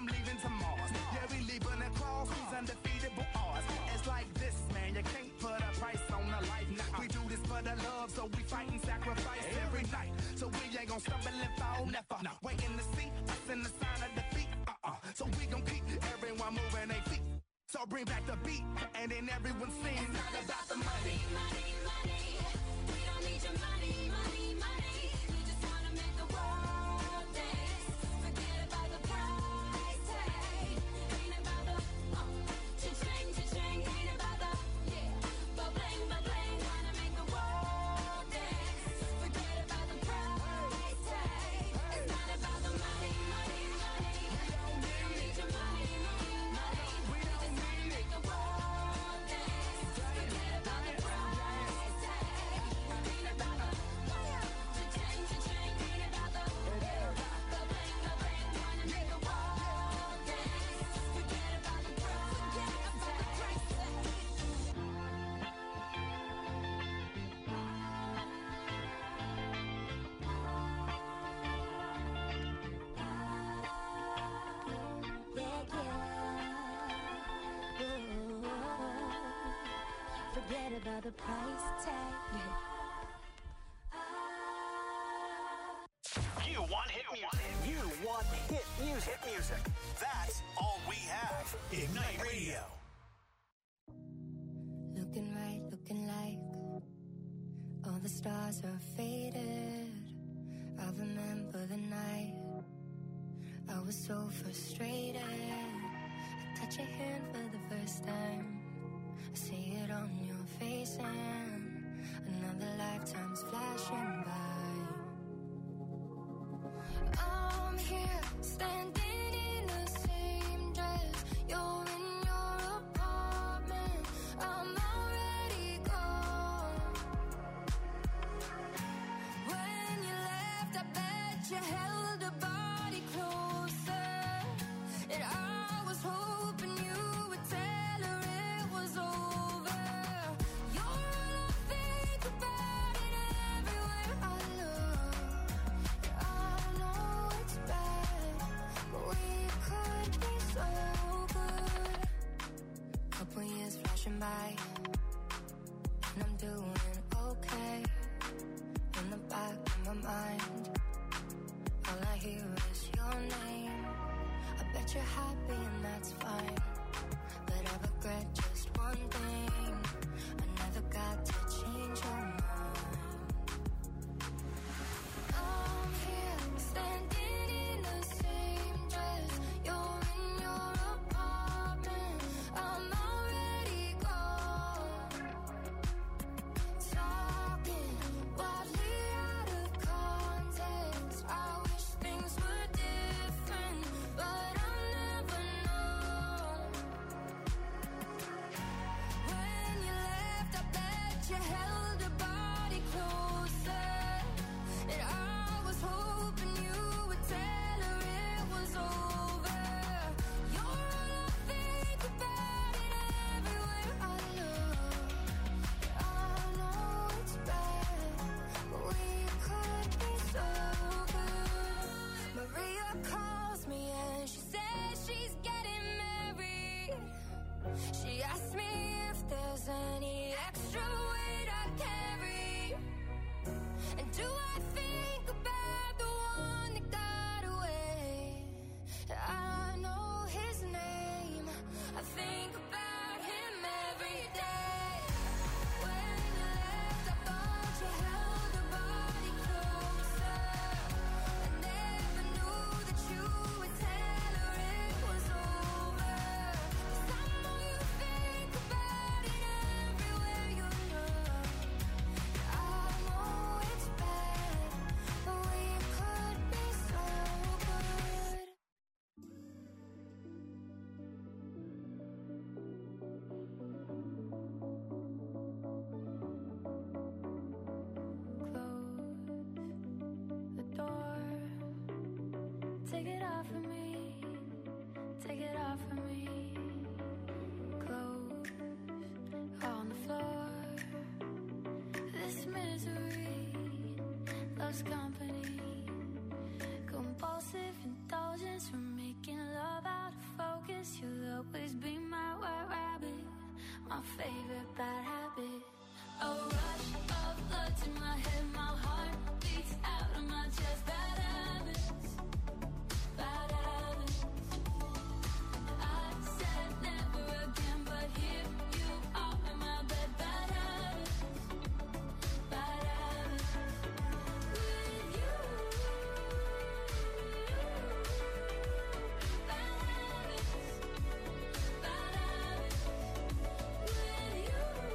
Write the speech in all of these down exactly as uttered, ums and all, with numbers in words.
I'm leaving to Mars. Yeah, we leaving across these undefeatable odds. It's like this, man, you can't put a price on a life. Nah, we do this for the love, so we fight and sacrifice every night. So we ain't gonna stumble and fall, never. Nah, waiting to see us in the sign of defeat. Uh-uh. So we gon' keep everyone moving their feet. So bring back the beat, and then everyone sings. It's not about the money, money, money. We don't need your money, money, money. We just wanna make the world dance. Forget about the price tag. Ain't about the uh, cha-ching, cha-ching. Ain't about the yeah, ba-bling, ba-bling. Wanna make the world dance. Forget about the price tag. It's not about the money, money, money. We don't need your money, money, money. We just wanna make the world dance. Forget about the price tag. Ain't about the cha-ching, cha-ching. Ain't about the ba-bling, ba-bling. Wanna make the world dance. Forget about the price tag. Forget about the price tag. You want hit music. You want hit music. Hit music. That's all we have. Ignite Radio. Looking right, looking like all the stars are faded. I remember the night I was so frustrated. I touch your hand for the first time. I see it on your face and another lifetime's flashing by. I'm here standing in the same dress. You're in your apartment. I'm already gone. When you left, I bet you held a body closer. And I was hoping you would tell her it was over. You're all I think about and everywhere I look. I know it's bad, but we could be so good. Couple years flashing by, and I'm doing okay. In the back of my mind, all I hear is your name. I bet you're happy and that's fine, but I regret just one thing. I never got to change your mind. I'm here standing in the same dress. You're in your apartment. I'm already gone. Talking wildly out of context. I wish things were different, but I'll never know. When you left, I bet you held a body closer. And I was hoping you would tell her it was over. You're all I think about and everywhere I look. I know it's bad, but we could be so good. Maria calls me and she says she's getting married. She asked me if there's any extra weight I carry. And do I think about the one that got away? I know his name. I think about him every day. When you left, I thought you held a body closer. I never knew that you would tell her it was over. 'Cause I know you think about it everywhere you look. I know it's bad, but we could be so good. Close the door. Take it off of me. Take it off of me. Close on the floor. This misery loves company. Compulsive Compulsive indulgence, we're making love out of focus. You'll always be my white rabbit, my favorite bad habit. A rush of blood to my head, my heart beats out of my chest. Bad habits, bad habits. I said never again, but here you are in my bed. Bad habits, bad habits. With you, bad habits, bad habits. With you,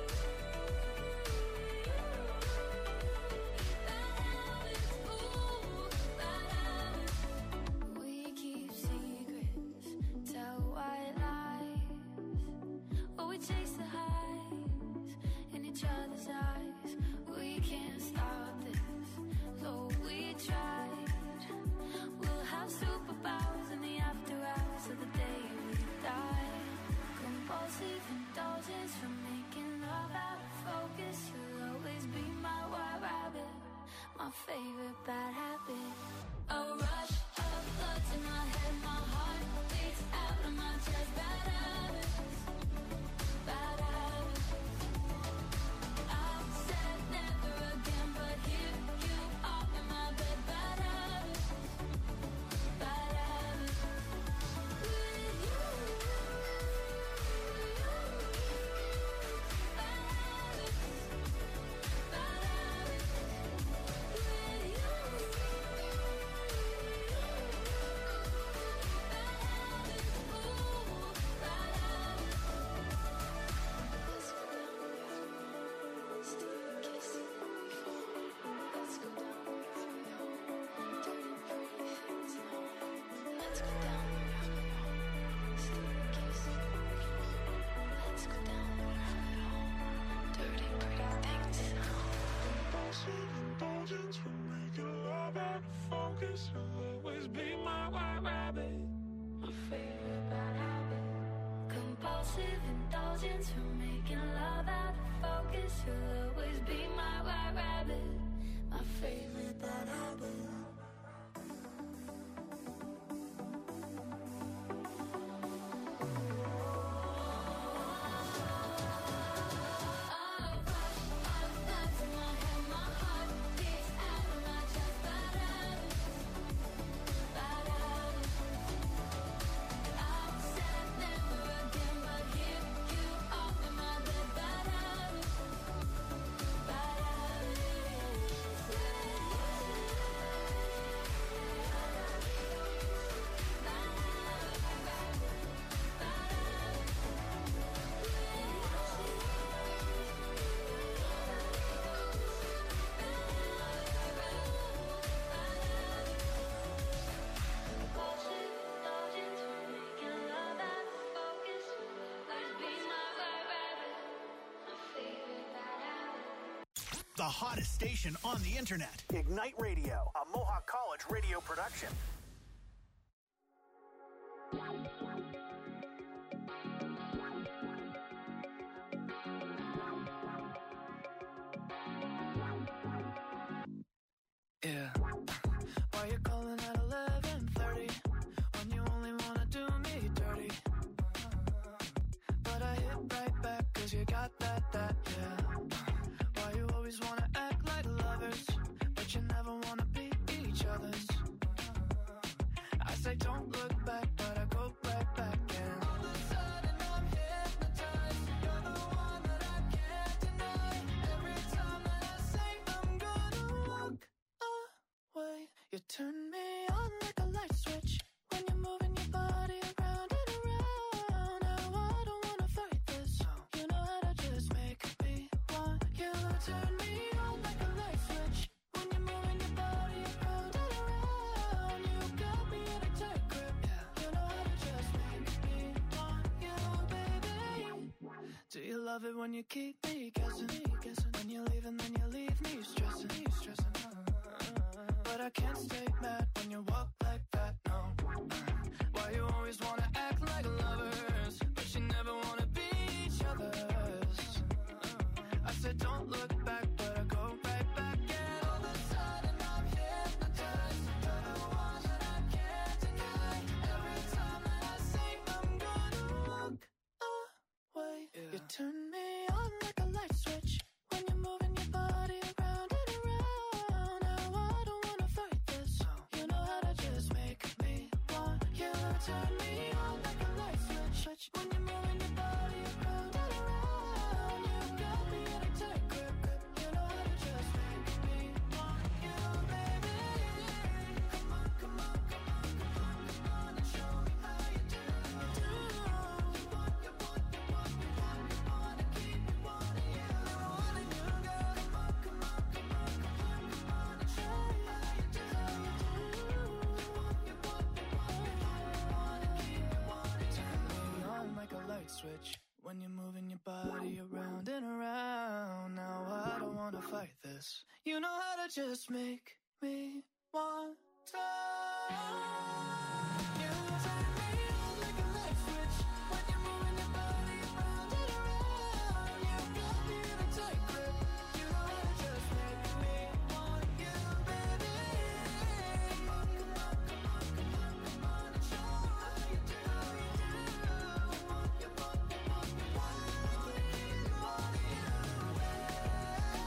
bad habits, ooh, bad habits. We keep secrets, tell white lies, or we chase the highs in each other's eyes. We can't stop this, though we tried. We'll have superpowers in the after hours of the day we die. Compulsive indulgence, for making love out of focus. You'll always be my white rabbit, my favorite bad habit. A rush of blood to my head, my heart beats out of my chest. Bad habits, bad habits. I said never again, but here you are in my bed. Bad habits, bad habits. With you, bad habits, bad habits. With you, bad habits, ooh, bad habits. Let's go down, still kissing before. Let's go down, dirty pretty things now. Let's go down, still kissing before. Let's go down, dirty pretty things now. Compulsive indulgence, we're making love out of focus. You'll always be my white rabbit, my favorite bad habit. Compulsive indulgence, we're making love out of focus. You'll always be my white rabbit, my favorite bad habit. The hottest station on the internet. Ignite Radio, a Mohawk College radio production. Yeah. Why you calling at eleven thirty when you only wanna do me dirty? But I hit right back cause you got that, that, yeah. Why you always wanna act like lovers, but you never wanna be each other's? I say don't look back, but I go right back and all of a sudden I'm hypnotized. You're the one that I can't deny. Every time that I say I'm gonna walk away, you turn me on like a light switch when you're moving your body around and around. Now I don't wanna fight this. You know how to just make me want you. Turn me on like a light switch when you're moving your body around and around. You got me in a tight grip. You know how to just make me want you, baby. Do you love it when you keep me guessing? When you leave and then you leave me stressing. But I can't stay mad when you walk like that, no. Why you always wanna act like lovers, but you never wanna be each other's? I said don't look back, but I go right back. And all of a sudden I'm hypnotized. You're the one that I can't on like a light switch when you're moving your body around and around. Now I don't wanna fight this. You know how to just make me want you. Turn me on like a light switch, switch when you're moving your body around and around. You got me in a tight grip, grip. You know how to just make me want you, baby. Come on, come on, come on, come on, come on, and show me how you do. do. You want, you want, you want, you want, you want to keep me wanting you, wanting you, girl. Come on, come on, come on, come on, come on, and show me how you do. You want, you want, you want, you want, you want to keep me wanting. Turn me on like a light switch when you're moving your body around and around. Now I don't wanna fight this. You know how to just make me want to. You turn me on like a light switch when you're moving your body around and around. You got me in a tight grip. You know how to just make me want you, baby. Come on, come on, come on, come on, come on, and show me how you do. You want, you want, you want, you want, you want to keep me wanting you, baby.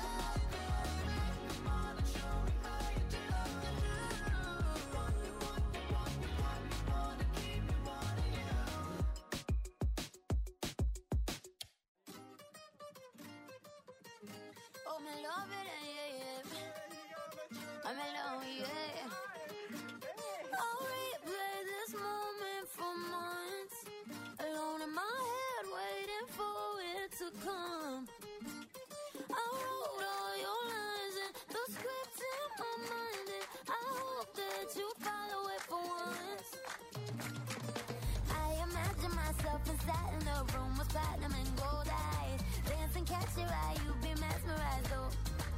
Come on and show me how you do. You want, you want, you want, you want, you want to keep me wanting you. Oh, me love it, yeah, yeah. I'm alone, yeah. I'll replay this moment for months. Alone in my head, waiting for it to come. I wrote all your lines and the script in my mind, and I hope that you follow it for once. I imagine myself inside in the room with platinum and gold eyes. Dancing, catch your eye, you be mesmerized, though.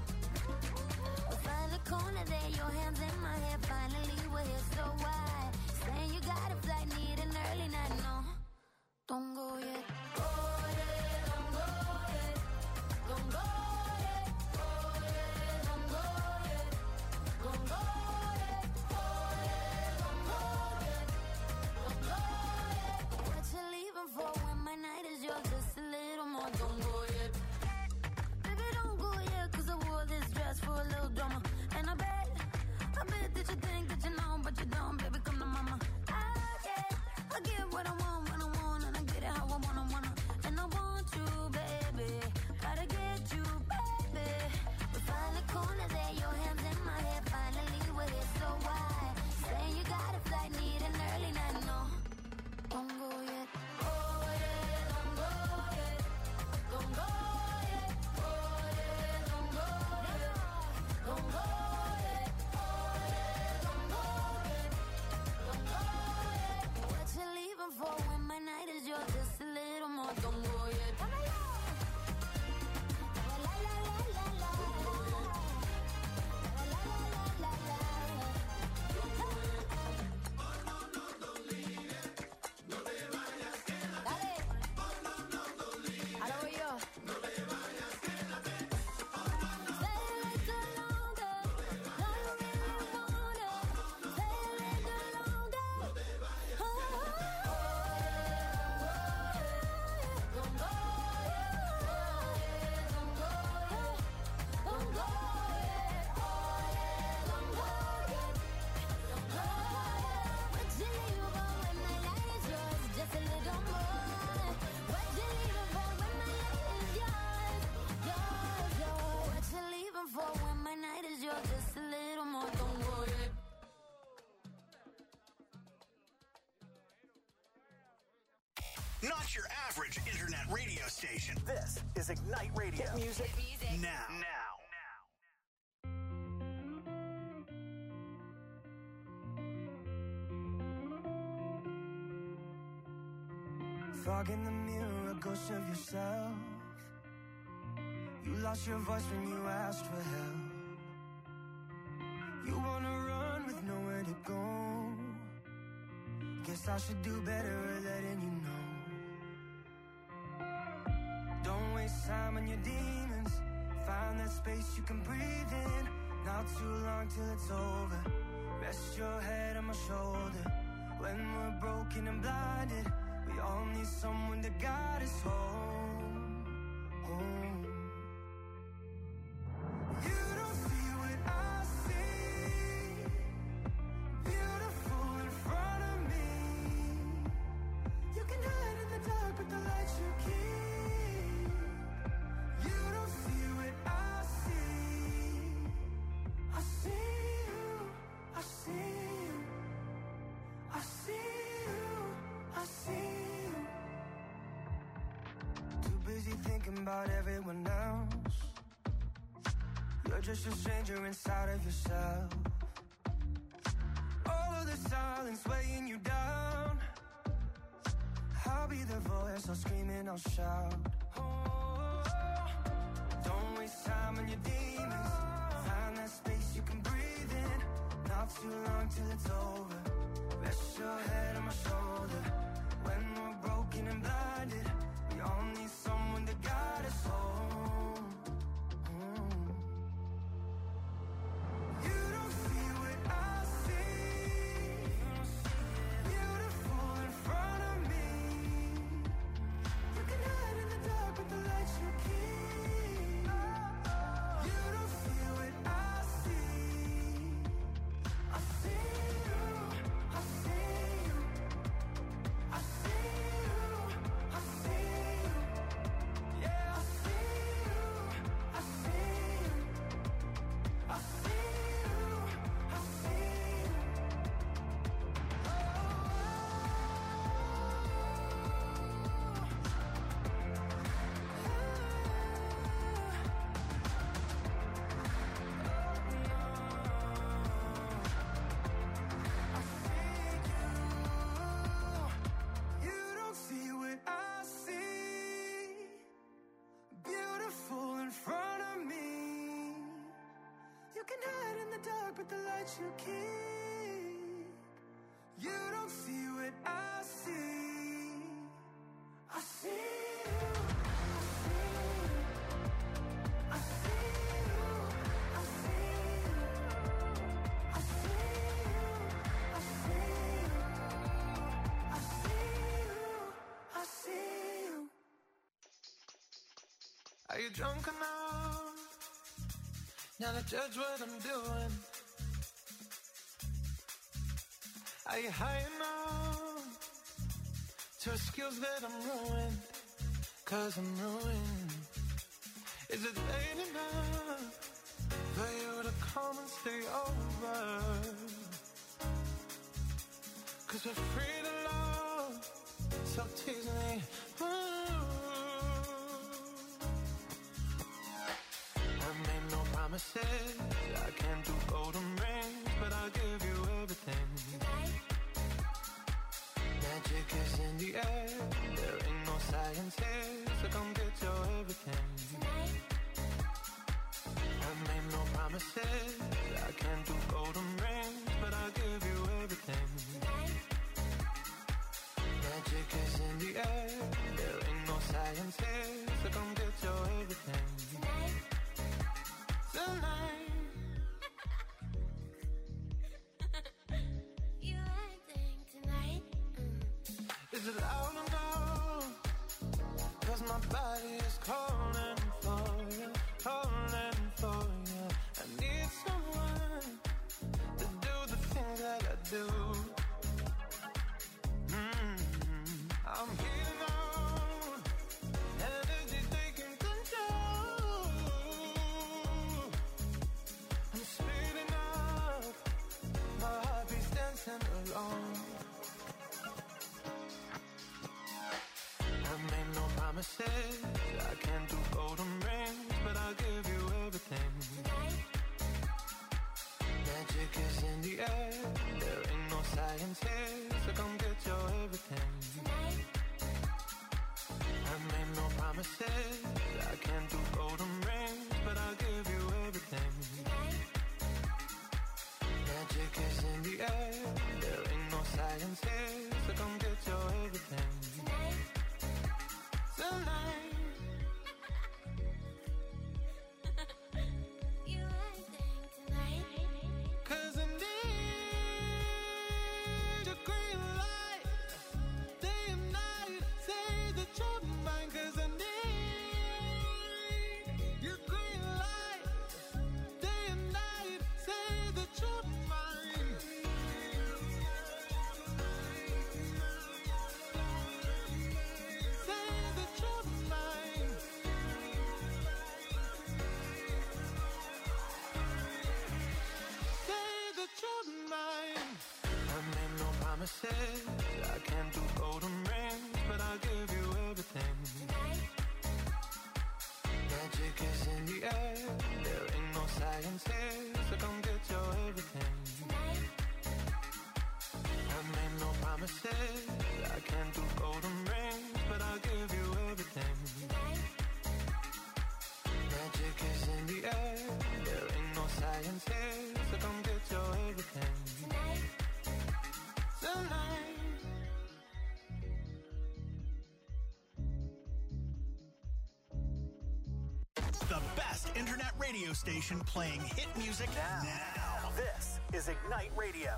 Find the corner there, your hands in my hair. Finally, we're here, so why? Saying you got a flight, need an early night, no. Don't go yet. Go yet, don't go yet. Don't go yet. Go yet, don't go yet. Don't go yet. Go yet, don't go yet. Don't go yet. What you leaving for when my night is yours? Just a little more. Don't go yet. Baby, don't go yet, 'cause I wore this dress for a little drama. And I bet, I bet that you think that you know, but you don't. Baby, come to mama. I get, I get what I want when I want, and I get it how I wanna, wanna. And I want you, baby. Gotta get you, baby. We find the corner there, your hands in my hair. Finally, we're here, so why? Saying you got a flight, need an early night, no. Don't go yet. Go yet, don't go yet. Don't go yet. Go yet, don't go yet. Don't go yet. Go yet, don't go yet. Don't go yet. What you leaving for when my night is yours? Just a little more. Don't go yet. La la la la la. La la la la la. Dale. Ahora voy yo. Stay a little longer. No, you really wanna. Stay a little longer. Oh, don't go yet. Don't go yet. Don't go yet. Oh, yeah, don't go yet. Don't go yet. What you leaving for when my light is yours? Just a little more. What you leaving for when my light is yours? Yours, yours. What you leaving for when my night is yours? Just a little more. Don't go yet. Not your average internet radio station. This is Ignite Radio. Hit music, now. Now. Fog in the mirror, a ghost of yourself. You lost your voice when you asked for help. You wanna run with nowhere to go. Guess I should do better at letting you know. Don't waste time on your demons. Find that space you can breathe in. Not too long till it's over. Rest your head on my shoulder. When we're broken and blinded, we all need someone to guide us home. You don't see what I see. Beautiful in front of me. You can hide in the dark, but the light you keep. You don't see what I see. I see you. I see you. I see you. I see you. Too busy thinking about everyone else. You're just a stranger inside of yourself. All of the silence weighing you down. I'll be the voice, I'll scream and I'll shout. Oh, don't waste time on your demons. Find that space you can breathe in. Not too long till it's over. Rest your head on my shoulder. When we're broken and blinded, we all need someone to guide us home. Mm. You don't see what I see. Beautiful in front of me. You can hide in the dark, but the light you keep. You don't see what I see. I see you. I see you. I see you. I see you. Yeah, I see you. I see you. I see you. I see you. You don't see what I see. Beautiful in front of me. You can hide in the dark, but the light you keep. You don't see what I see. I see you. I see you. I see you. I see you. I see you. I see you. I see you. Are you drunk enough now to judge what I'm doing? Are you high enough to excuse that I'm ruined? Cause I'm ruined. Is it late enough for you to come and stay over? Cause we're free to love, so tease me. Ooh. I made no promises, I can't do golden rings, but I'll give you everything. Magic is in the air, there ain't no science here, so come get your everything. I made no promises, I can't do golden rings, but I'll give you everything. Magic is in the air, there ain't no science here, so come get your everything. Tonight. You acting tonight? Is it loud enough? Cause my body is calling for you, calling for you. I need someone to do the things that I do. Mm-hmm. I'm heating on, energy taking control. I'm speeding up, my heart beats dancing along. I made no promises, I can't do golden rings, but I'll give you everything. Magic is in the air, there ain't no science here, so come get your everything. I made no promises, I can't do golden rings, but I'll give you everything. Magic is in the air, there ain't no science here, so come get your everything. Tonight. You acting tonight? Cause I need your green light, day and night. Say that you're mine, cause I need internet radio station playing hit music now. now. This is Ignite Radio.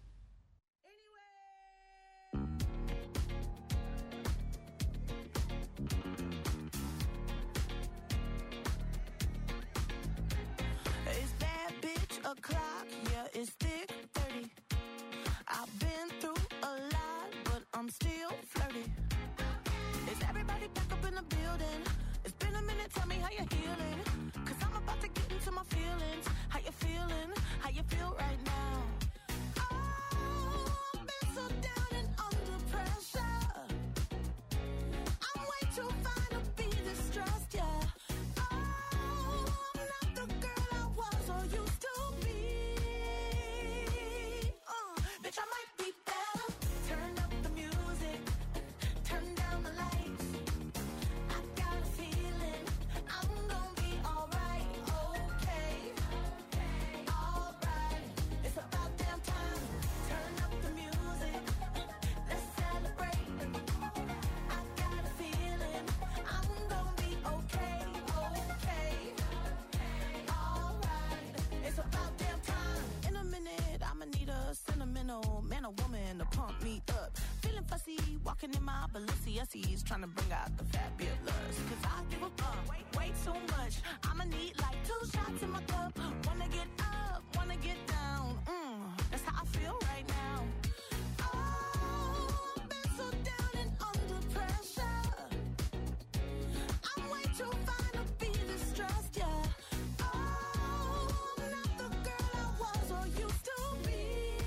It's that bitch o'clock, yeah, it's thick thirty. I've been through a lot, but I'm still flirty. Is everybody back up in the building? It's been a minute, tell me how you're healing. Cause I'm about to get into my feelings. How you feeling? How you feel right now? Oh, I've been so down and under pressure. I'm way too fine to be distressed, yeah. Oh, I'm not the girl I was or used to be. Uh, bitch, I might be better. Turn up the music. Turn down the lights. I got a feeling I'm gonna be alright, okay, alright. It's about damn time. Turn up the music. Let's celebrate. I got a feeling I'm gonna be okay, okay, alright. It's about damn time. In a minute, I'ma need a sentimental man or woman to pump me up. Feeling fussy, walking in my Balenciennes, trying to bring out the fabulous. Cause I give a fuck way, way too much. I'ma need like two shots in my cup. Wanna get up, wanna get down. Mm, that's how I feel right now. Oh, I've been so down and under pressure. I'm way too fine to be distressed, yeah. Oh, I'm not the girl I was or used to be.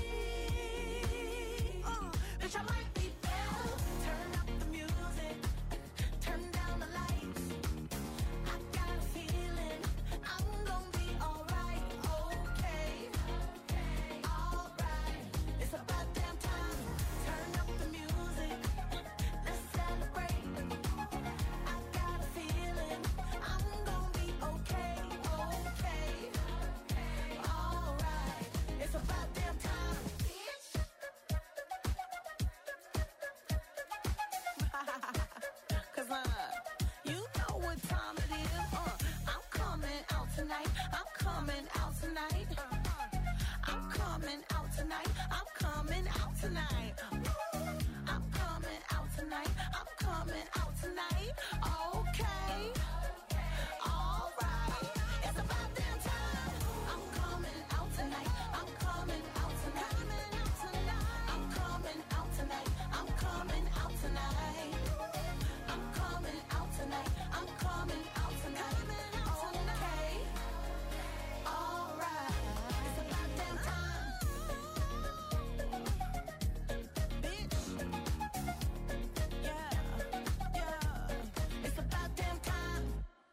Uh, bitch, I might be better. Turn up the music. Turn down the lights. I got a feeling I'm gonna be alright, okay, alright. It's about damn time. Turn up the music. Let's celebrate. I got a feeling I'm gonna be okay, okay, alright. It's about damn time. Cause uh, you know what time it is. Uh, I'm coming out tonight. I'm coming out tonight. I'm coming out tonight. I'm coming out tonight. I'm coming out tonight. I'm coming out tonight. Okay. Alright. It's about damn time. I'm coming out tonight. I'm coming out tonight. I'm coming out tonight. I'm coming out tonight. I'm coming out tonight. I'm coming out tonight. Okay. Alright. It's about damn time. Bitch. Yeah. Yeah. It's about damn time.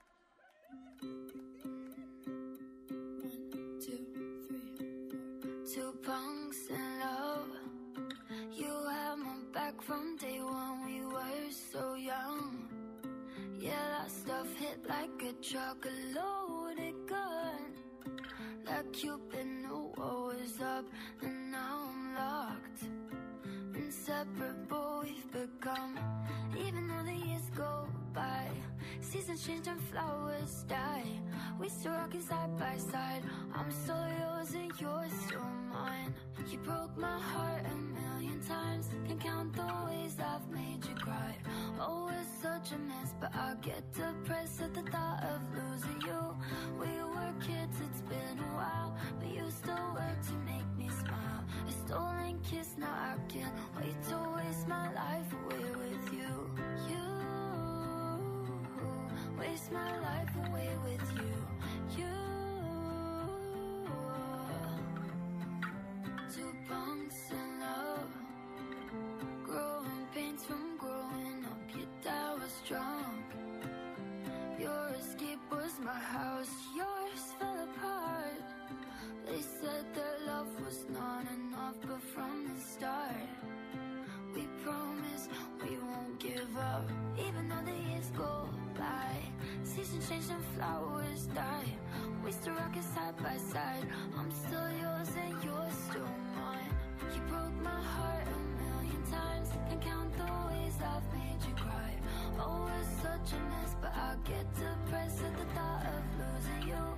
One, two, three, four. Two punks in love. You had my back from day one. We were so young. Yeah, that stuff hit like a truck, a loaded gun. Like Cupid knew what was up, and now I'm locked. Inseparable we've become. Even though the years go by, seasons change and flowers die. We still rockin' side by side. I'm still yours and you're still mine. You broke my heart a million times. Can't count the ways I've made you cry. Oh, it's such a mess, but I get depressed at the thought of losing you. We were kids, it's been a while, but you still work to make me smile. A stolen kiss, now I can't wait to waste my life away with you. You waste my life away with you. You. Two punks in love. Growing pains from growing up. Your dad was drunk. Your escape was my house. Yours fell apart. They said their love was not enough, but from the start, we promised we won't give up. Even though the years go by, seasons change and flowers die. We still rockin' side by side. I'm still yours and you're still mine. You broke my heart a million times. Can't count the ways I've made you cry. Oh, it's such a mess, but I get depressed at the thought of losing you.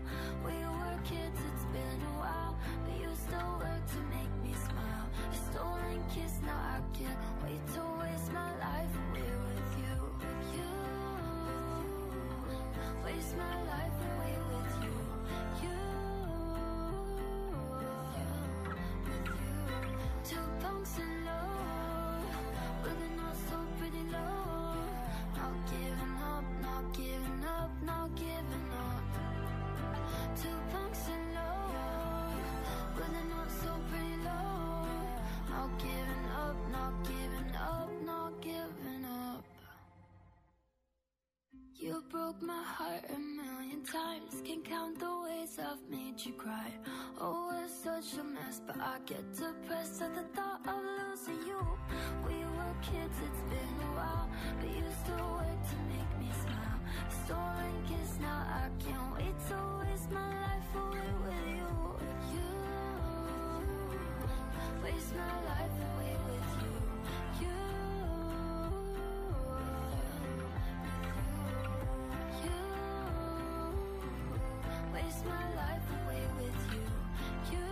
punks in love, but they're not so pretty low. Not giving up, not giving up, not giving up. Two punks in love, but they're not so pretty low. Not giving up, not giving up, not giving up. You broke my heart a million times. Can't count the ways I've made you cry. Oh, it's such a mess, but I get depressed at the thought of losing you. We were kids, it's been a while, but you still work to make me smile. Stolen kiss, now I can't wait to waste my life away with you. You waste my life away with you. You waste my life away with you. You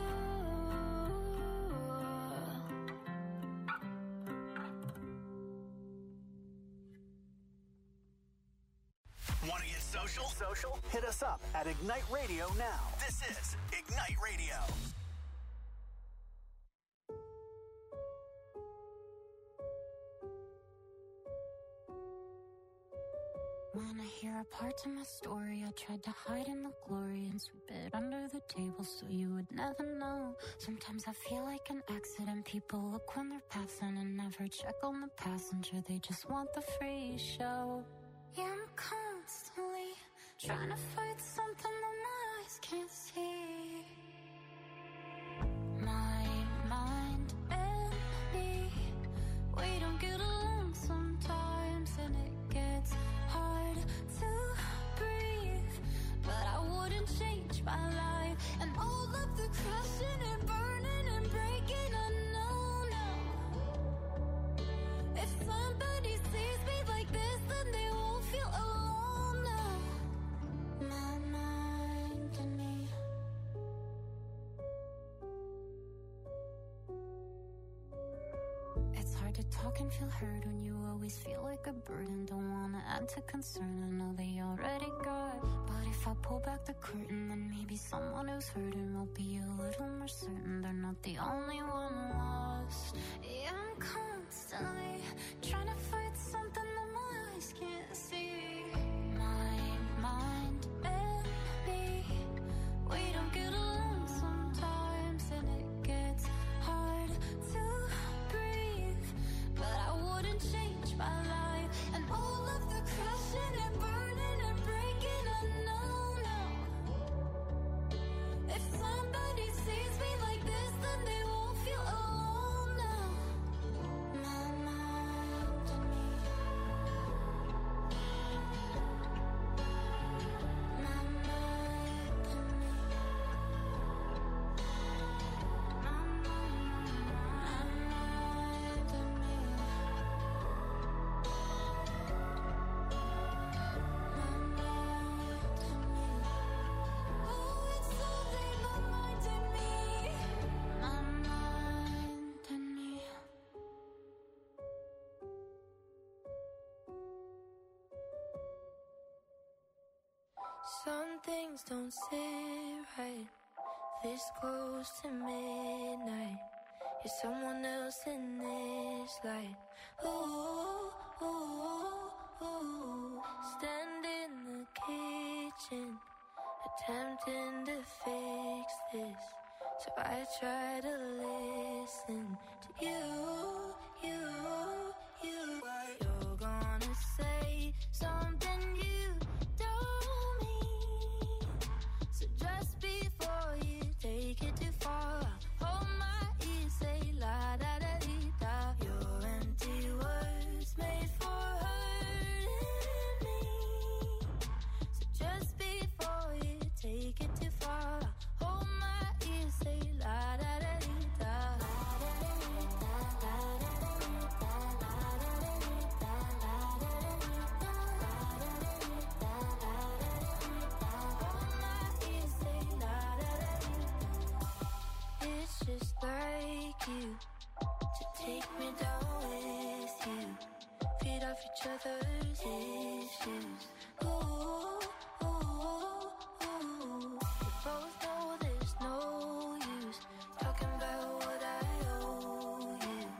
Want to get social? Social? Hit us up at Ignite Radio now. This is Ignite Radio. Wanna hear a part of my story? I tried to hide in the glory and sweep it under the table so you would never know. Sometimes I feel like an accident. People look when they're passing and never check on the passenger. They just want the free show. Yeah, I'm constantly trying to fight something that my eyes can't see. My mind and me, we don't get along sometimes, and it gets hard to breathe. But I wouldn't change my life, and all of the crashing and burning and breaking, I know now. If somebody sees me like this, then they won't feel alone now. My mind and me. It's hard to talk and feel heard when you always feel like a burden. Don't wanna add to concern, I know they already got. But if I pull back the curtain, then maybe someone who's hurting will be a little more certain they're not the only one lost. Yeah, I'm constantly trying to fight something that my eyes can't see. My mind and me, we don't get along sometimes, and it gets hard to breathe. But I wouldn't change my life, and all of the crashing and burning and breaking, I know now. If somebody sees me like this, then they won't feel alone now. My mind and me. My mind and me. My mind, my mind and me. My mind and me. Oh, it's only my mind and me. My mind and me. Some things don't sit right. This close to midnight. You're someone else in this light. Ooh, ooh, ooh. Stand in the kitchen, attempting to fix this. So I try to listen to you, you, you. You're gonna say something you don't mean. So just before you take it too far, hold my ear, say la da da dee da. Your empty words made for hurting me. So just before you take it too far, hold my ear, say la da da dee da. Hold my ear, say la da da dee da. It's just like you to take me down with you, feed off each other's issues. Ooh, ooh, ooh. We both know there's no use talking about what I owe you.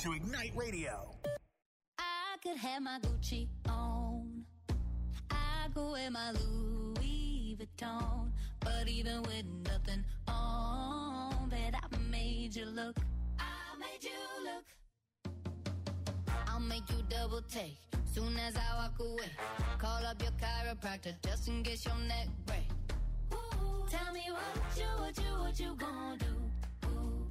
to Ignite Radio. I could have my Gucci on. I could wear my Louis Vuitton. But even with nothing on, bet I made you look. I made you look. I'll make you double take soon as I walk away. Call up your chiropractor just in case your neck break. Ooh, tell me what you, what you, what you gonna do. Ooh.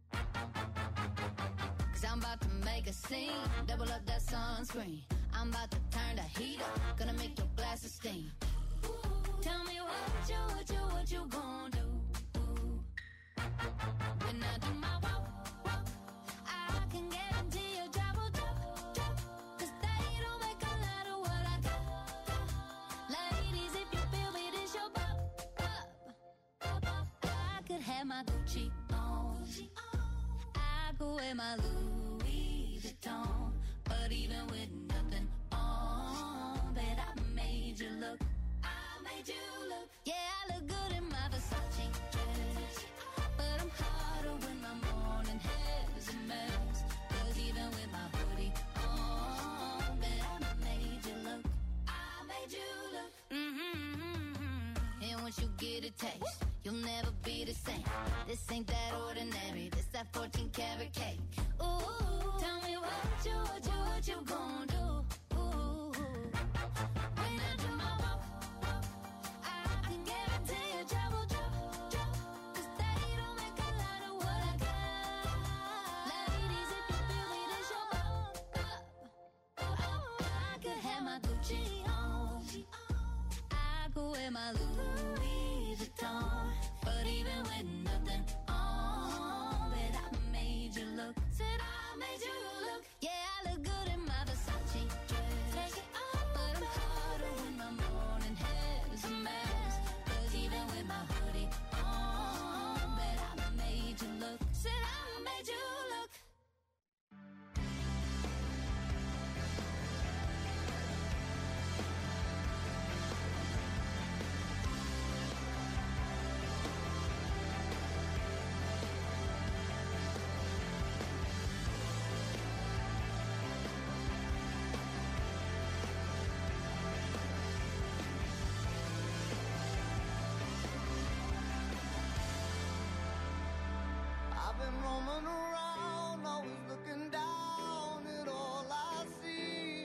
Cause I'm about to make a scene, double up that sunscreen. I'm about to turn the heat up, gonna make your glasses steam. Ooh, tell me what you, what you, what you gonna do. Ooh. When I do my walk, walk, I can guarantee your job will drop, drop. Cause they don't make a lot of what I got, got. Ladies, if you feel me, this your pop, pop, pop. I could have my Gucci on. I could wear my Louis Vuitton. But even with nothing on, bet I made you look. I made you look. Yeah, I look good in my Versace dress. But I'm hotter when my morning hair is a mess. Cause even with my hoodie on, bet I made you look. I made you look. Mm-hmm. And once you get a taste, you'll never be the same. This ain't that ordinary. This that fourteen karat cake. Ooh, tell me what you, what you, what you gon' do. Ooh, when I do my walk, walk, I can guarantee your job will drop, drop. Cause they don't make a lot of what I got. Ladies, if you feel me, this your pop, pop. Oh, I could have my Gucci on. I could wear my Louis Vuitton. But even with nothing on, bet I made you look. Said I made you look. Yeah, I look good in my Versace dress. Take it off, but I'm hotter when my morning hair is a mess. Cause even with my hoodie on, bet I made you look. Said I made you look. I've been roaming around, always looking down at all I see.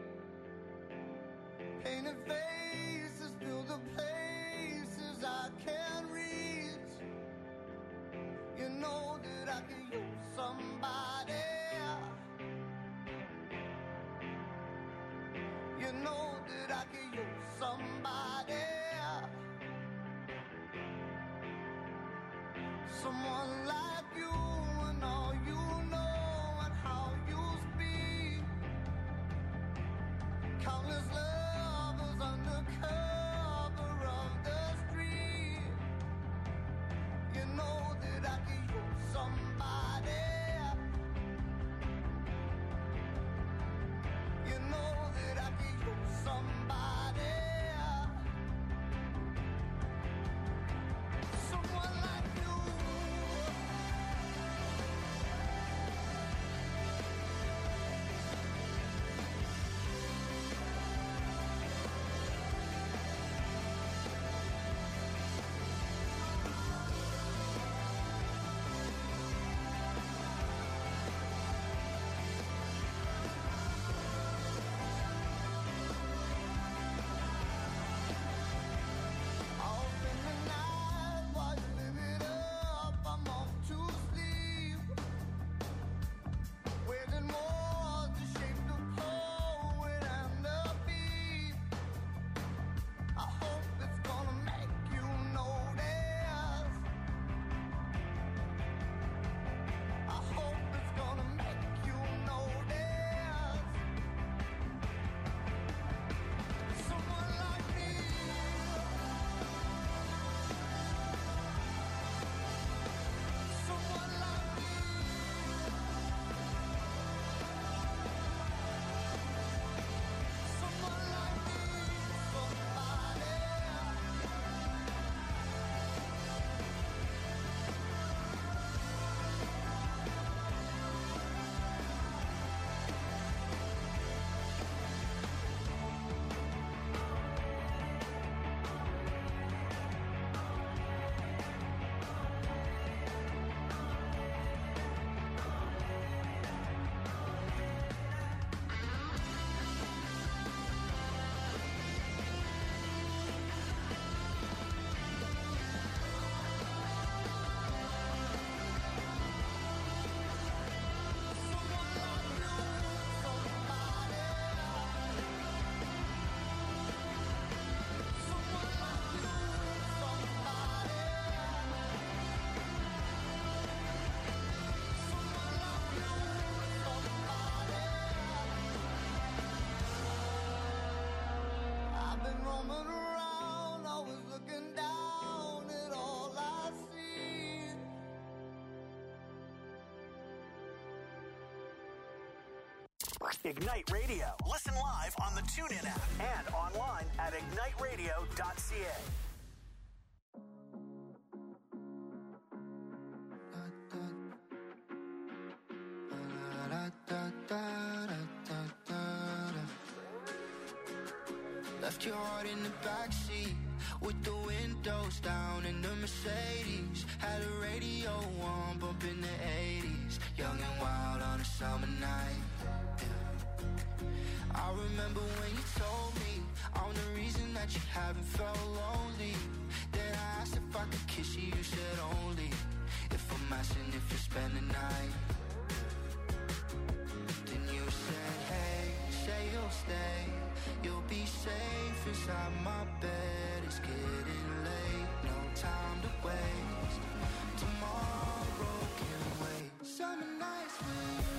Painted faces fill the places I can't reach. You know that I could use somebody. You know that I could use somebody. Someone like you and all you know and how you speak. Countless lovers under cover of the street. You know that I could use somebody. You know that I could use somebody. Someone like you. roaming around, always looking down at all I see. Ignite Radio. Listen live on the TuneIn app and online at ignite radio dot c a. Left your heart in the backseat with the windows down in the Mercedes. Had a radio on, bumping the eighties. Young and wild on a summer night. Yeah. I remember when you told me I'm the reason that you haven't felt lonely. Then I asked if I could kiss you, you said only if I'm asking if you spend the night. Then you said, hey, say you'll stay. You'll be safe inside my bed. It's getting late, no time to waste. Tomorrow can wait. Summer nights with you.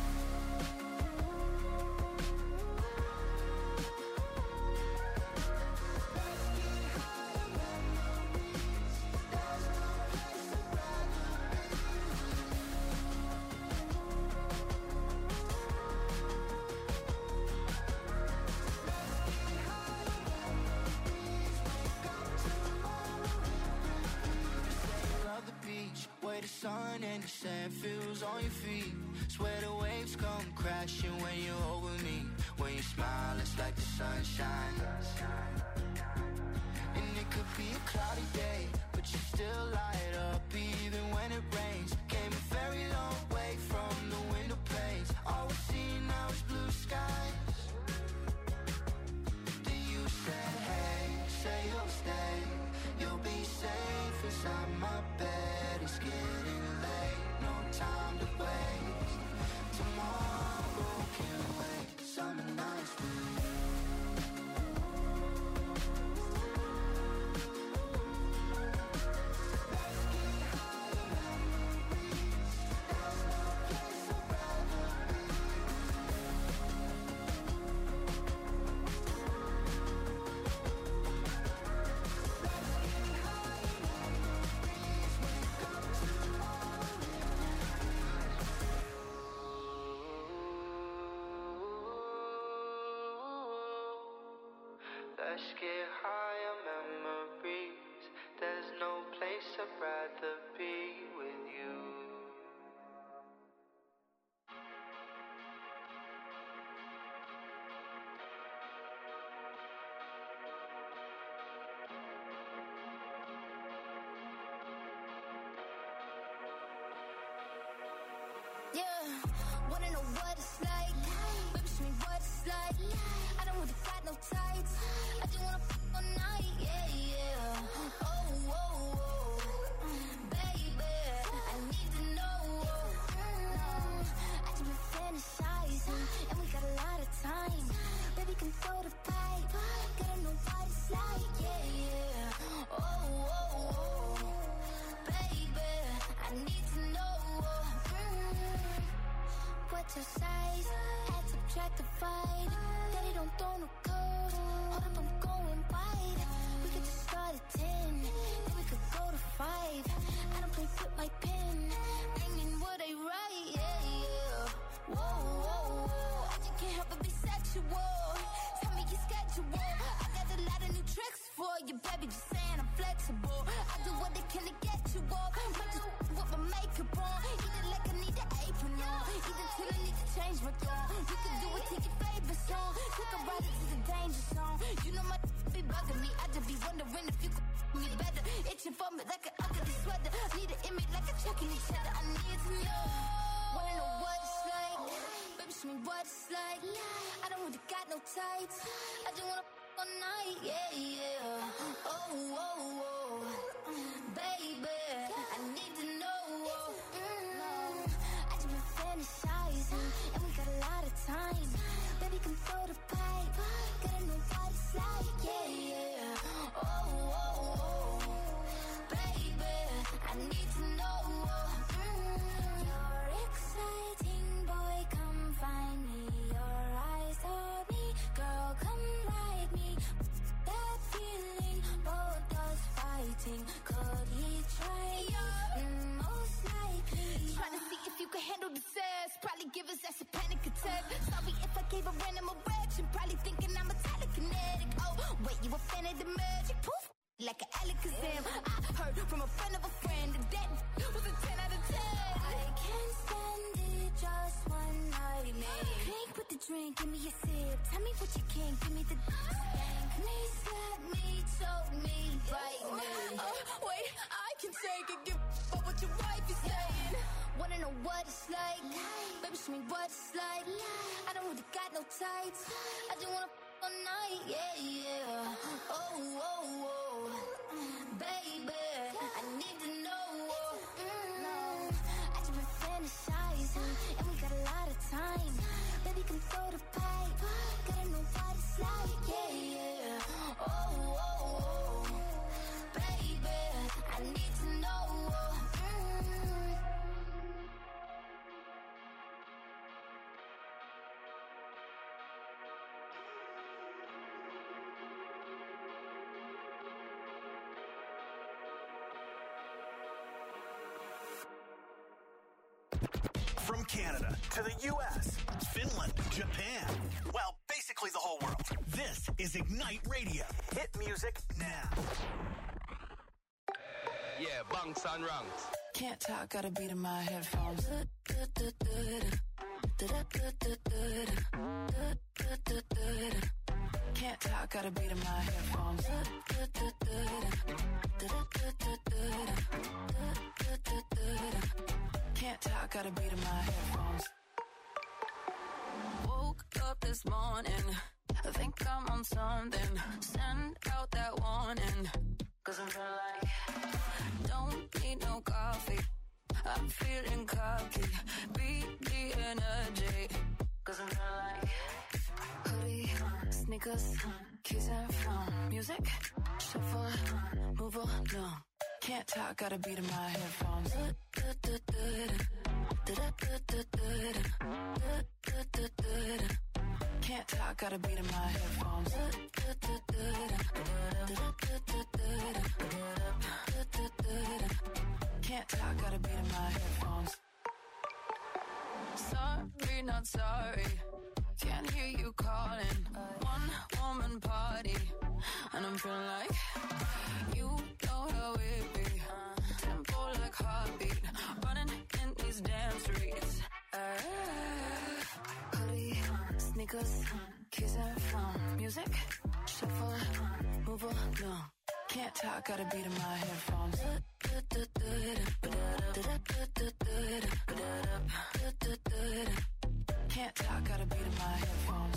Let's get higher memories. There's no place I'd rather be with you. Where the sun and the sand feels on your feet. Swear the waves come crashing when you're over me. When you smile, it's like the sunshine. And it could be a cloudy day, but you still light up even when it rains. Came a very long way from the window panes. All we see now is blue skies. Then you said, hey, say you'll stay. You'll be safe inside my bed. It's getting late, no time to waste. Tomorrow can wait. Summer nights with you. Let's get higher memories. There's no place I'd rather be Let's get higher memories. There's no place I'd rather be with you. Yeah, wanna know what it's like? Baby, show me what it's like. I don't really got no tights. I just wanna f all night, yeah, yeah. Oh, oh, oh, baby, I need to know. Mm, I just been fantasizing, and we got a lot of time. Baby, can throw the pipe. Gotta know what it's like, yeah, yeah. Oh, oh, oh, baby, I need to know. Mm, what's your size? Add, subtract, divide. Daddy don't throw no curves. Hold up, I'm going wide. We could just start at ten, then we could go to five. I don't play with my pen. Bring in what I write, yeah, yeah. Whoa, whoa, whoa. I just can't help but be sexual. Tell me your schedule. I got a lot of new tricks for you, baby. Just saying I'm flexible. I do what they can to get you off. Might just with my makeup on. Eat it like I need an apron on. Eat it till I need to change my tone. You can do it to your favorite song. Took a ride into the danger zone. You know my be bugging me. I just be wondering if you could me better. Itching for me like an ugly sweater. Need an image like a chucking each other. I need to know. Wanna know what it's like? Baby, show me what it's like. I don't really got no tights. I just wanna f all night, yeah, yeah. Oh, oh, oh, baby, I need to know. Mm, I just been fantasizing, and we got a lot of time. Baby, can throw the pipe. Gotta know what it's like, yeah, yeah. Oh, oh, oh, baby, I need to know. Mm, you're exciting, boy, come find me. Your eyes are me, girl, come ride me. That Probably thinking I'm a telekinetic. Oh, wait, you a fan of the magic? Poof, like an Alakazam. I heard from a friend of a friend that that was a ten out of ten. I can't stand it, just one night, maybe. Drink with the drink, give me a sip. Tell me what you can, give me the spank me, slap me, choke me, bite me. Oh, wait, I can take it, give up what your wife is saying. Wanna know what it's like? Baby, show me what it's like. I don't really got no tights. I just wanna f- all night, yeah, yeah. Oh, oh, oh, baby, I need to know. Mm, I just been fantasizing, and we got a lot of time. Baby, come throw the pipe. Gotta know what it's like, yeah, yeah. Oh, oh, oh, baby, I need to know. Mm. From Canada to the U S, Finland, Japan, well, basically the whole world. This is Ignite Radio. Hit music now. Yeah, bunks and ranks. Can't talk, got a beat in my headphones. Can't talk, got a beat in my headphones. Can't talk, got a beat in my headphones. Woke up this morning, I think I'm on something. Send out that warning, cause I'm feeling like don't need no coffee. I'm feeling cocky, beat the energy, cause I'm feeling like hoodie, sneakers, keys and phone. Music, shuffle, move on, no. Can't talk, got a beat in my headphones. Can't talk, got a beat in my headphones. Can't talk, got a beat in my headphones. Sorry, not sorry. Can't hear you calling. One woman party, and I'm feeling like you know how it be. Tempo like heartbeat, running in these damn streets. Uh, hoodie, sneakers, keys and phone. Music, shuffle, move on, no. Can't talk, got a beat in my headphones. Can't talk, got a beat in my headphones.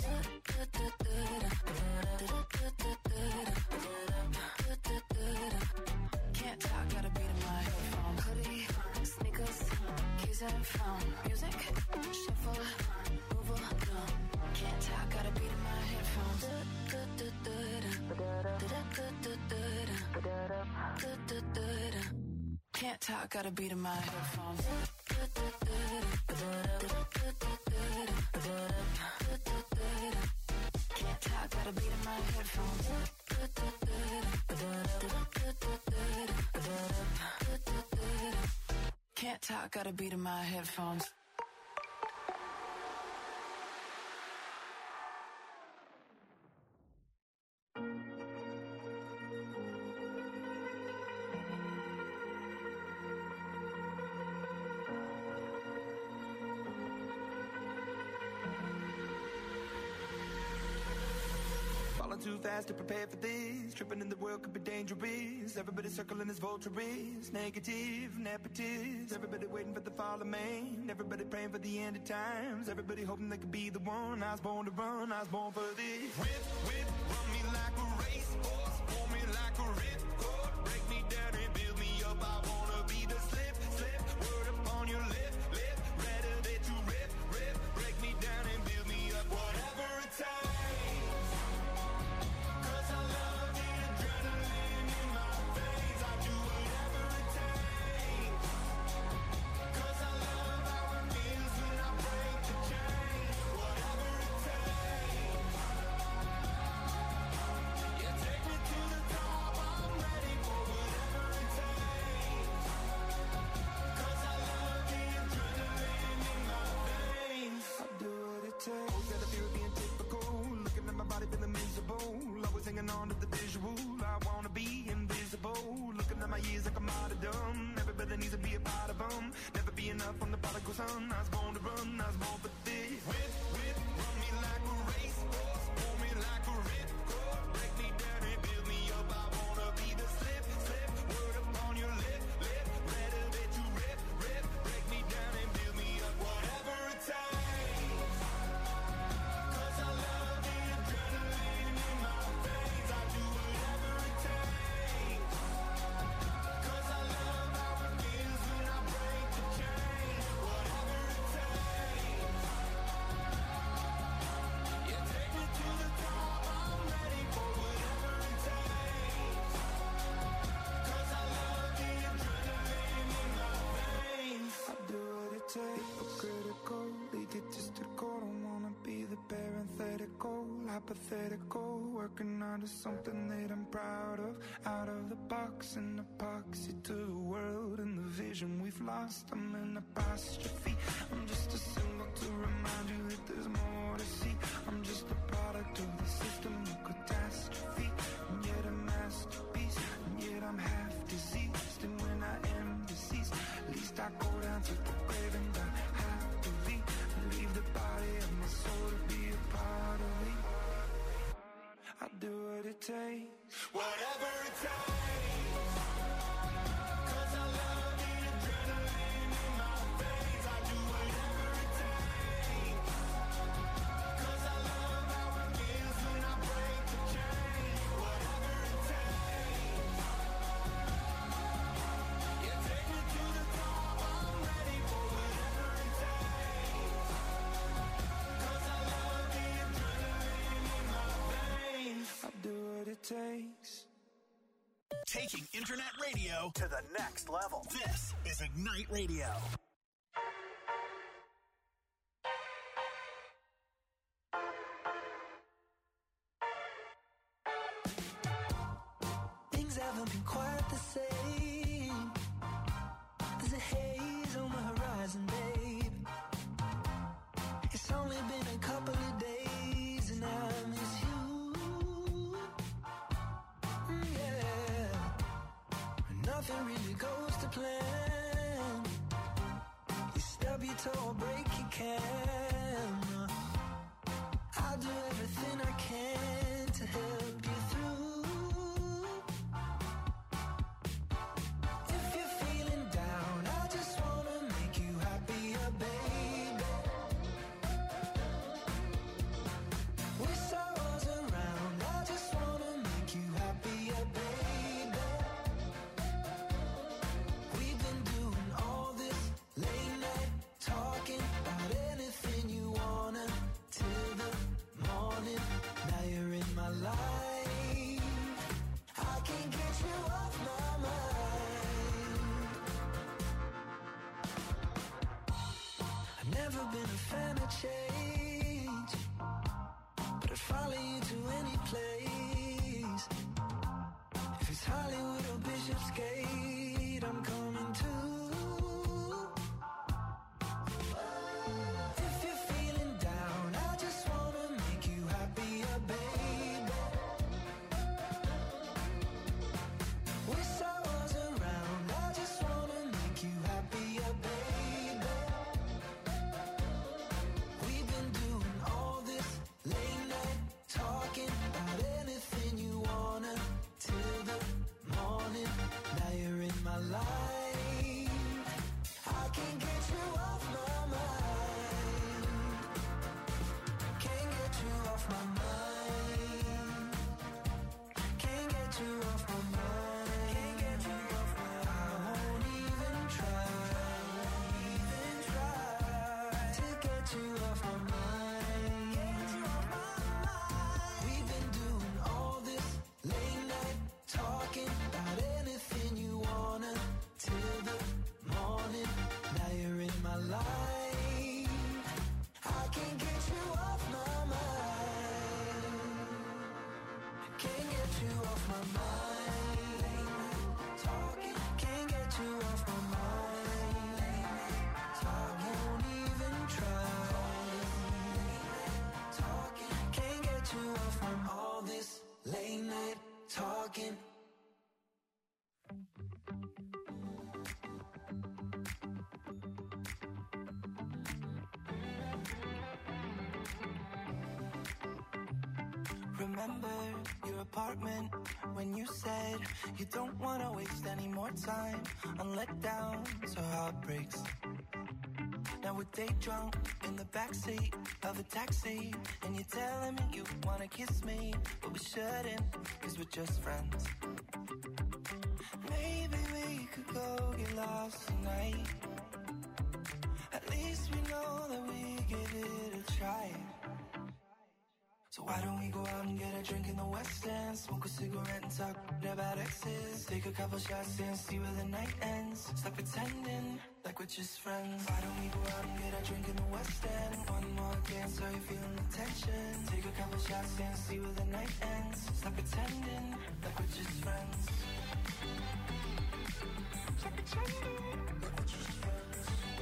Can't talk, got a beat in my headphones. Hoodie, sneakers, keys and phone. Music, shuffle, move on, no. Can't talk, got a beat in my headphones. Can't talk, got a beat in my headphones. Can't talk, got a beat in my headphones. Can't talk, got a beat in my headphones. Too fast to prepare for this. Tripping in the world could be dangerous. Everybody circling as vultures. Negative, nepotist. Everybody waiting for the fall of man. Everybody praying for the end of times. Everybody hoping they could be the one. I was born to run, I was born for this. Whip, whip, run me like a racehorse. Pull me like a ripcord. Break me down and build me up. I wanna be the slip, slip. Word upon your lip, lip. Ready there to rip, rip. Break me down and build me up. Whatever it takes. Yeah. son, I was born to run, I was born for this. Whip, whip, run me like a racehorse, pull me like a ripcord, break me down and build me up. I wanna be the slip, slip, word upon your lip, lip, better that you rip, rip, break me down and build me up. Whatever it takes, 'cause I love the adrenaline in my veins. I do whatever it takes, 'cause I love how it feels when I break the chain. Whatever it takes, you take me to the top. I'm ready for whatever it takes, 'cause I love the adrenaline in my veins. I do what it takes, but critical, egotistical. Don't wanna be the parenthetical, hypothetical. Working out of something that I'm proud of. Out of the box, an epoxy to the world and the vision we've lost. I'm an apostrophe. I'm just a symbol to remind you that there's more to see. I'm just a product of the system of catastrophe, and yet a masterpiece, and yet I'm half diseased. And when I am deceased, at least I go down to the grave and die happily, and leave the body of my soul to be a part of me. I do what it takes, whatever it takes, 'cause I love the adrenaline in my veins. I do whatever it takes, 'cause I love how it feels when I break the chain. Whatever it takes, you take me to the top. I'm ready for whatever it takes, 'cause I love the adrenaline in my veins. I do what it takes. Taking internet radio to the next level. This is Ignite Radio. Things haven't been quite the same. There's a haze on the horizon, babe. It's only been a couple of days and I miss you. Mm, yeah. Nothing really goes to plan. You stub your toe or break your can. I'll do everything I can to help you through. If you're feeling down, I just wanna make you happier, baby. Wish I was around, I just wanna make you happier, baby. We've been doing all this late night talking about anything you wanna till the morning. Now you're in my life, I can't get you off my mind. I've never been a fan of change, but I'd follow you to any place. If it's Hollywood or Bishopsgate, I'm coming too. If you're feeling down, I just wanna make you happier, baby. Wish I was around, I just wanna make you happier, baby. We've been doing all this late night talking about anything you wanna till the morning. Now you're in my life, I can't get you off my mind. Can't get you off my mind. Can't get you off my mind. Can't get you off my mind. I won't even try, even try to get you off my mind. Get you off my mind. We've been doing all this late night talking about anything you wanna till the morning. Now you're in my life, I can't get you off my mind. Can't get you off my mind. Talking, can't get you off my mind. Talking, won't even try. Talking, can't get you off from all this late night talking. meant when you said you don't want to waste any more time on letdowns or heartbreaks. Now we're day drunk in the backseat of a taxi, and you're telling me you want to kiss me, but we shouldn't, cause we're just friends. Maybe we could go get lost tonight. At least we know that we give it a try. So why don't we go out and get a drink in the West End, smoke a cigarette and talk about exes, take a couple shots and see where the night ends. Stop pretending like we're just friends. Why don't we go out and get a drink in the West End? One more dance, are you feeling the tension? Take a couple shots and see where the night ends. Stop pretending like we're just friends. Stop pretending like we're just friends.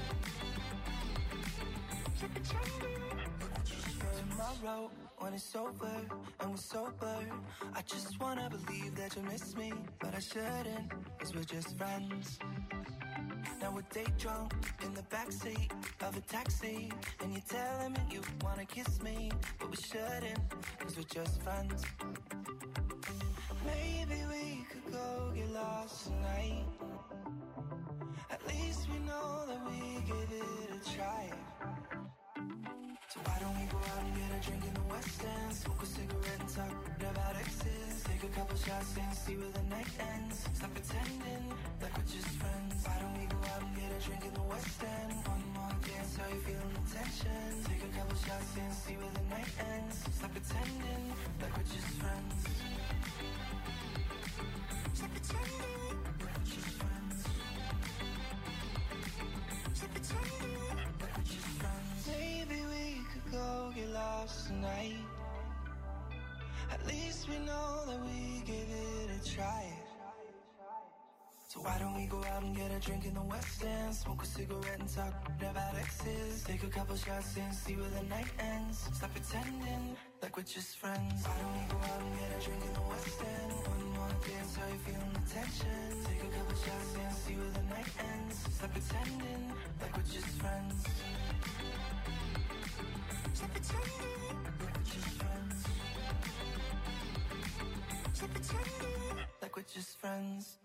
Stop pretending like we're just friends. Tomorrow, when it's over and we're sober, I just wanna believe that you miss me, but I shouldn't, cause we're just friends. Now we're day drunk in the backseat of a taxi, and you're telling me you wanna kiss me, but we shouldn't, cause we're just friends. Maybe we could go get lost tonight. At least we know that we give it a try. So why don't we go out and get a drink in the West End, smoke a cigarette and talk about exes, take a couple shots and see where the night ends. Stop pretending like we're just friends. Why don't we go out and get a drink in the West End? One more dance, how you feeling the tension? Take a couple shots and see where the night ends. Stop pretending like we're just friends. Stop pretending like we're just friends. Stop pretending like we're just friends. Maybe we could go get lost tonight. At least we know that we gave it a try. So why don't we go out and get a drink in the West End, smoke a cigarette and talk about exes, take a couple shots and see where the night ends. Stop pretending like we're just friends. Why don't we go out and get a drink in the West End? One more dance, how you feeling the tension? Take a couple shots and see where the night ends. Stop pretending like we're just friends. Stop pretending like we're just friends. Stop pretending like we're just friends.